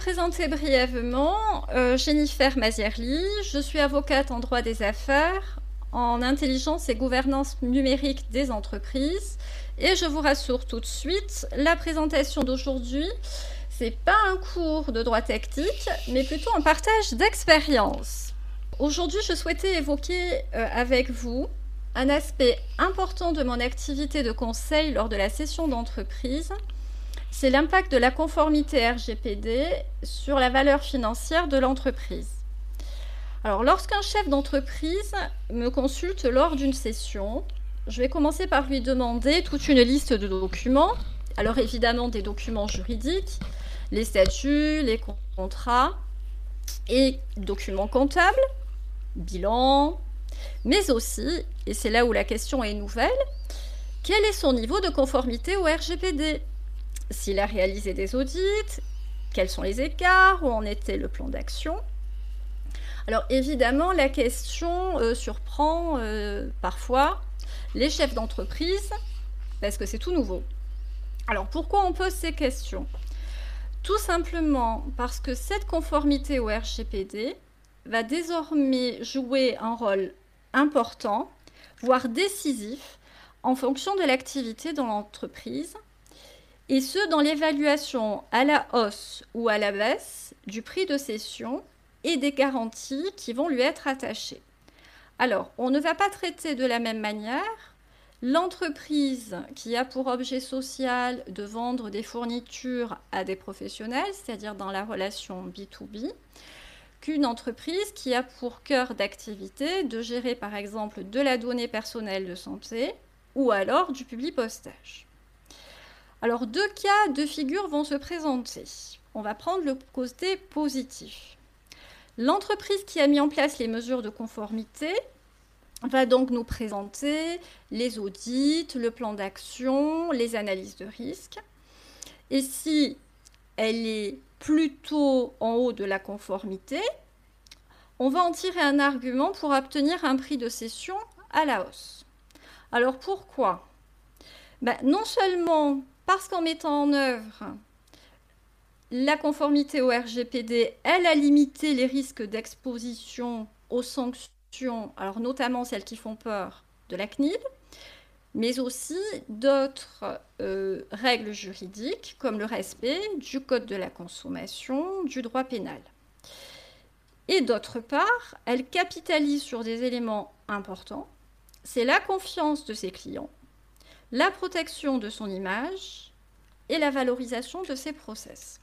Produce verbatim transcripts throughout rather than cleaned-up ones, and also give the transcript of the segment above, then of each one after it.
présenter brièvement, euh, Jennifer Mazierli, je suis avocate en droit des affaires, en intelligence et gouvernance numérique des entreprises. Et je vous rassure tout de suite, la présentation d'aujourd'hui, c'est pas un cours de droit technique, mais plutôt un partage d'expérience. Aujourd'hui, je souhaitais évoquer euh, avec vous un aspect important de mon activité de conseil lors de la session d'entreprise. C'est l'impact de la conformité R G P D sur la valeur financière de l'entreprise. Alors, lorsqu'un chef d'entreprise me consulte lors d'une session, je vais commencer par lui demander toute une liste de documents. Alors, évidemment, des documents juridiques, les statuts, les contrats et documents comptables, bilan, mais aussi, et c'est là où la question est nouvelle, quel est son niveau de conformité au R G P D ? S'il a réalisé des audits, quels sont les écarts, où en était le plan d'action. Alors évidemment, la question euh, surprend euh, parfois les chefs d'entreprise, parce que c'est tout nouveau. Alors pourquoi on pose ces questions ? Tout simplement parce que cette conformité au R G P D va désormais jouer un rôle important, voire décisif, en fonction de l'activité dans l'entreprise, et ce, dans l'évaluation à la hausse ou à la baisse du prix de cession et des garanties qui vont lui être attachées. Alors, on ne va pas traiter de la même manière l'entreprise qui a pour objet social de vendre des fournitures à des professionnels, c'est-à-dire dans la relation B deux B, qu'une entreprise qui a pour cœur d'activité de gérer par exemple de la donnée personnelle de santé ou alors du publipostage. Alors, deux cas de figure vont se présenter. On va prendre le côté positif. L'entreprise qui a mis en place les mesures de conformité va donc nous présenter les audits, le plan d'action, les analyses de risque. Et si elle est plutôt en haut de la conformité, on va en tirer un argument pour obtenir un prix de cession à la hausse. Alors pourquoi ? Ben, non seulement parce qu'en mettant en œuvre la conformité au R G P D, elle a limité les risques d'exposition aux sanctions, alors notamment celles qui font peur de la C N I L, mais aussi d'autres euh, règles juridiques comme le respect du code de la consommation, du droit pénal. Et d'autre part, elle capitalise sur des éléments importants, c'est la confiance de ses clients, la protection de son image et la valorisation de ses process.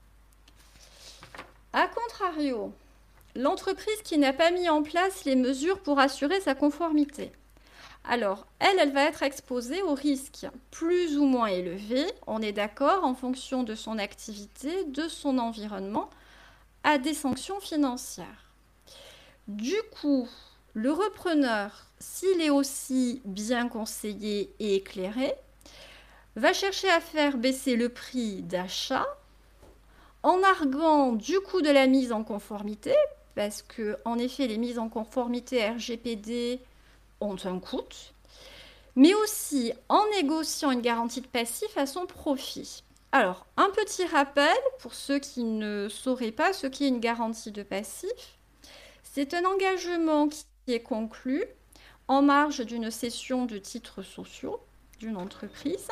A contrario, l'entreprise qui n'a pas mis en place les mesures pour assurer sa conformité, alors elle, elle va être exposée aux risques plus ou moins élevés, on est d'accord, en fonction de son activité, de son environnement, à des sanctions financières. Du coup, le repreneur, s'il est aussi bien conseillé et éclairé, va chercher à faire baisser le prix d'achat en arguant du coût de la mise en conformité, parce que, en effet, les mises en conformité R G P D ont un coût, mais aussi en négociant une garantie de passif à son profit. Alors, un petit rappel pour ceux qui ne sauraient pas ce qu'est une garantie de passif. C'est un engagement qui est conclu en marge d'une cession de titres sociaux d'une entreprise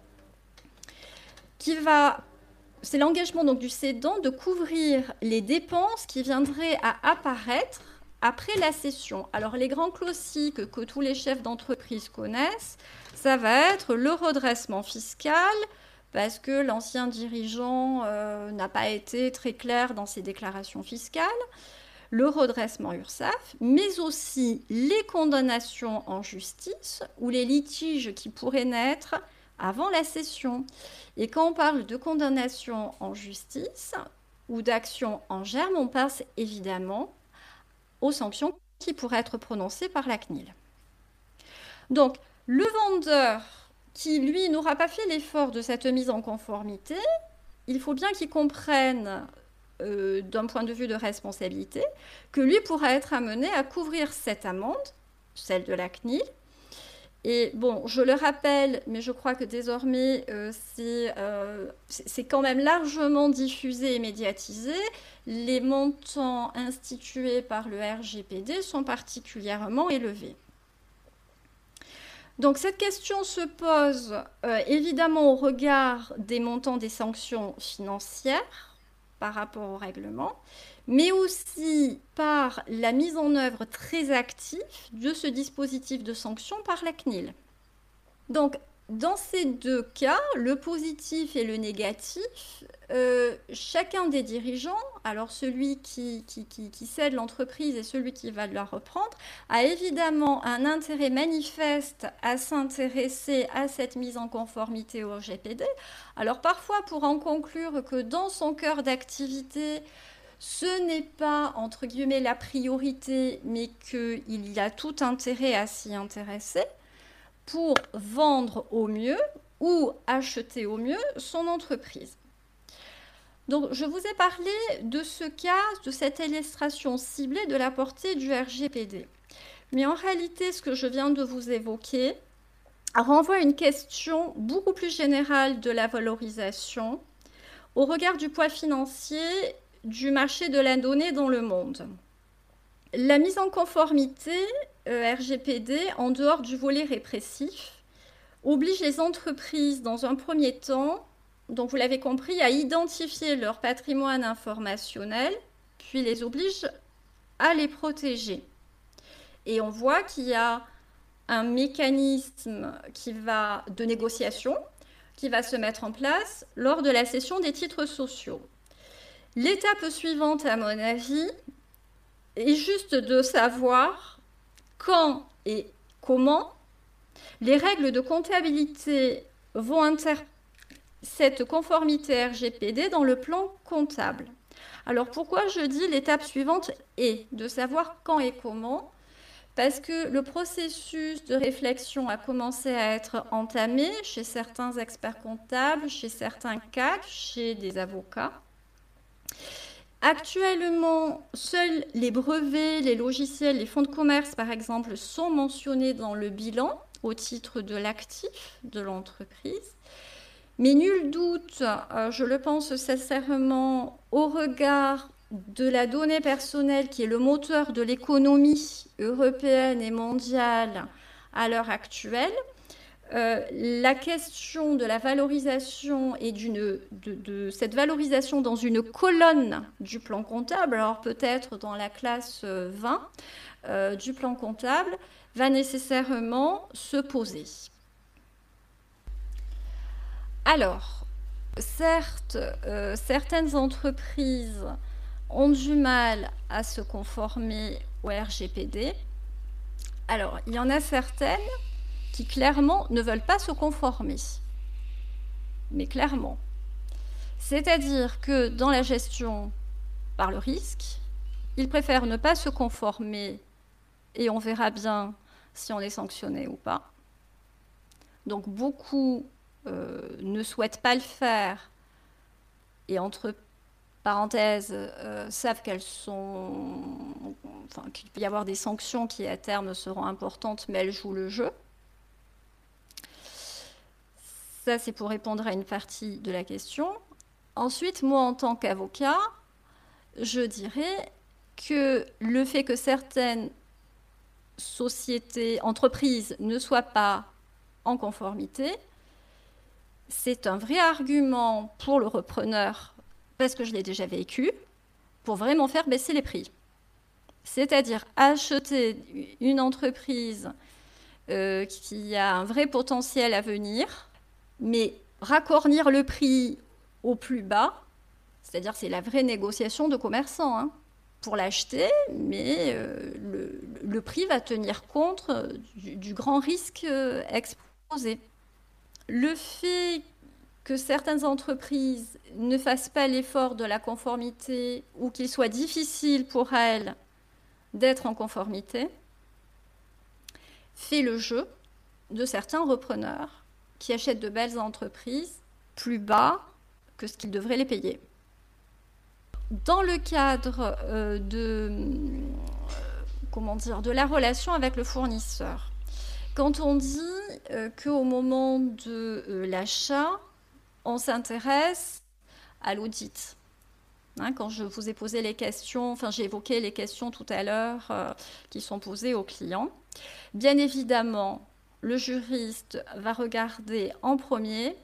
qui va, c'est l'engagement donc du cédant de couvrir les dépenses qui viendraient à apparaître après la cession. Alors les grands classiques que tous les chefs d'entreprise connaissent, ça va être le redressement fiscal parce que l'ancien dirigeant euh, n'a pas été très clair dans ses déclarations fiscales, le redressement URSSAF, mais aussi les condamnations en justice ou les litiges qui pourraient naître avant la cession. Et quand on parle de condamnation en justice ou d'action en germe, on pense évidemment aux sanctions qui pourraient être prononcées par la C N I L. Donc, le vendeur qui, lui, n'aura pas fait l'effort de cette mise en conformité, il faut bien qu'il comprenne Euh, d'un point de vue de responsabilité, que lui pourra être amené à couvrir cette amende, celle de la C N I L, Et bon, je le rappelle, mais je crois que désormais, euh, c'est euh, c'est quand même largement diffusé et médiatisé. Les montants institués par le R G P D sont particulièrement élevés. Donc cette question se pose euh, évidemment au regard des montants des sanctions financières par rapport au règlement, mais aussi par la mise en œuvre très active de ce dispositif de sanction par la C N I L. Donc, dans ces deux cas, le positif et le négatif, euh, chacun des dirigeants, alors celui qui, qui, qui, qui cède l'entreprise et celui qui va la reprendre, a évidemment un intérêt manifeste à s'intéresser à cette mise en conformité au R G P D. Alors parfois, pour en conclure que dans son cœur d'activité, ce n'est pas, entre guillemets, la priorité, mais qu'il y a tout intérêt à s'y intéresser pour vendre au mieux ou acheter au mieux son entreprise. Donc, je vous ai parlé de ce cas, de cette illustration ciblée de la portée du R G P D. Mais en réalité, ce que je viens de vous évoquer renvoie à une question beaucoup plus générale de la valorisation au regard du poids financier du marché de la donnée dans le monde. La mise en conformité euh, R G P D, en dehors du volet répressif, oblige les entreprises, dans un premier temps, donc vous l'avez compris, à identifier leur patrimoine informationnel, puis les oblige à les protéger. Et on voit qu'il y a un mécanisme qui va, de négociation qui va se mettre en place lors de la cession des titres sociaux. L'étape suivante, à mon avis, est juste de savoir quand et comment les règles de comptabilité vont intégrer cette conformité R G P D dans le plan comptable. Alors pourquoi je dis l'étape suivante est de savoir quand et comment? Parce que le processus de réflexion a commencé à être entamé chez certains experts comptables, chez certains C A C, chez des avocats. Actuellement, seuls les brevets, les logiciels, les fonds de commerce, par exemple, sont mentionnés dans le bilan au titre de l'actif de l'entreprise. Mais nul doute, euh, je le pense sincèrement, au regard de la donnée personnelle qui est le moteur de l'économie européenne et mondiale à l'heure actuelle, euh, la question de la valorisation et d'une, de, de cette valorisation dans une colonne du plan comptable, alors peut-être dans la classe vingt euh, du plan comptable, va nécessairement se poser. Alors, certes, euh, certaines entreprises ont du mal à se conformer au R G P D. Alors, il y en a certaines qui clairement ne veulent pas se conformer. Mais clairement. C'est-à-dire que dans la gestion par le risque, ils préfèrent ne pas se conformer et on verra bien si on est sanctionné ou pas. Donc beaucoup euh, ne souhaitent pas le faire et entre parenthèses euh, savent qu'elles sont, enfin, qu'il peut y avoir des sanctions qui à terme seront importantes, mais elles jouent le jeu. Ça, c'est pour répondre à une partie de la question. Ensuite, moi, en tant qu'avocat, je dirais que le fait que certaines sociétés, entreprises ne soient pas en conformité, c'est un vrai argument pour le repreneur, parce que je l'ai déjà vécu, pour vraiment faire baisser les prix. C'est-à-dire acheter une entreprise euh, qui a un vrai potentiel à venir, mais racornir le prix au plus bas, c'est-à-dire c'est la vraie négociation de commerçants, hein, pour l'acheter, mais euh, le, le prix va tenir compte du, du grand risque euh, exposé. Le fait que certaines entreprises ne fassent pas l'effort de la conformité ou qu'il soit difficile pour elles d'être en conformité fait le jeu de certains repreneurs qui achètent de belles entreprises plus bas que ce qu'ils devraient les payer. Dans le cadre euh, de, euh, comment dire, de la relation avec le fournisseur, Quand on dit euh, qu'au moment de euh, l'achat, on s'intéresse à l'audit. Hein, quand je vous ai posé les questions, enfin j'ai évoqué les questions tout à l'heure euh, qui sont posées aux clients. Bien évidemment, le juriste va regarder en premier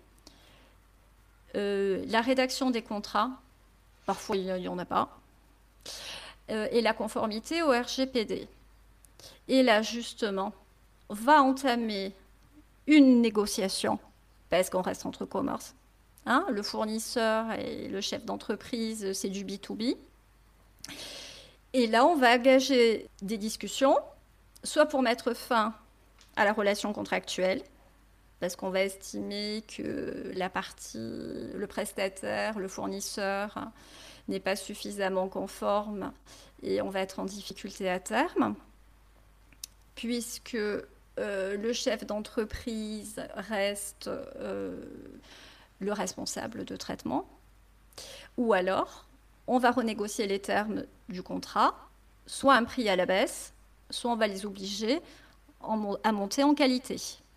euh, la rédaction des contrats, parfois il n'y en a pas, euh, et la conformité au R G P D. Et là, justement, va entamer une négociation, parce qu'on reste entre commerce. Hein, le fournisseur et le chef d'entreprise, c'est du B to B. Et là, on va engager des discussions, soit pour mettre fin à la relation contractuelle, parce qu'on va estimer que la partie, le prestataire, le fournisseur n'est pas suffisamment conforme et on va être en difficulté à terme, puisque euh, le chef d'entreprise reste euh, le responsable de traitement. Ou alors, on va renégocier les termes du contrat, soit un prix à la baisse, soit on va les obliger à monter en qualité.